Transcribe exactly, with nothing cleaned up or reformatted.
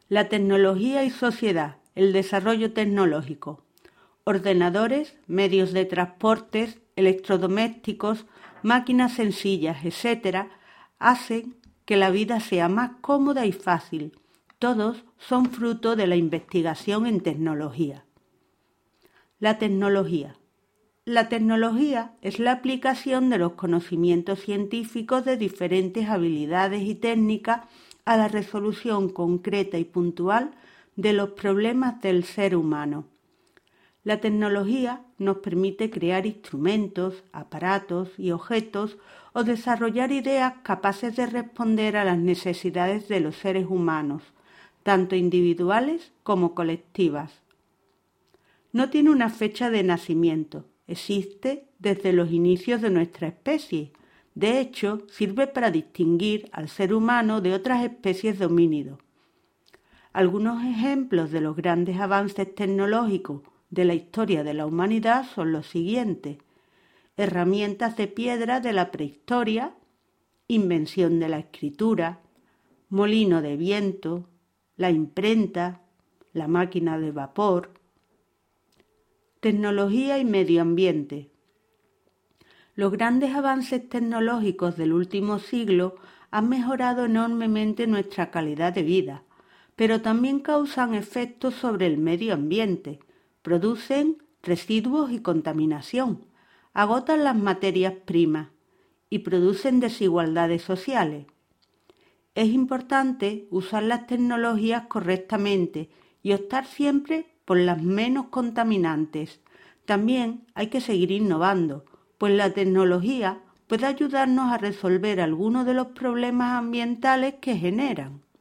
La tecnología y sociedad, el desarrollo tecnológico. Ordenadores, medios de transporte, electrodomésticos, máquinas sencillas, etcétera, hacen que la vida sea más cómoda y fácil. Todos son fruto de la investigación en tecnología. La tecnología. La tecnología es la aplicación de los conocimientos científicos de diferentes habilidades y técnicas a la resolución concreta y puntual de los problemas del ser humano. La tecnología nos permite crear instrumentos, aparatos y objetos o desarrollar ideas capaces de responder a las necesidades de los seres humanos, tanto individuales como colectivas. No tiene una fecha de nacimiento, existe desde los inicios de nuestra especie. De hecho, sirve para distinguir al ser humano de otras especies de homínidos. Algunos ejemplos de los grandes avances tecnológicos de la historia de la humanidad son los siguientes: herramientas de piedra de la prehistoria, invención de la escritura, molino de viento, la imprenta, la máquina de vapor. Tecnología y medio ambiente. Los grandes avances tecnológicos del último siglo han mejorado enormemente nuestra calidad de vida, pero también causan efectos sobre el medio ambiente, producen residuos y contaminación, agotan las materias primas y producen desigualdades sociales. Es importante usar las tecnologías correctamente y optar siempre por las menos contaminantes. También hay que seguir innovando, pues la tecnología puede ayudarnos a resolver algunos de los problemas ambientales que generan.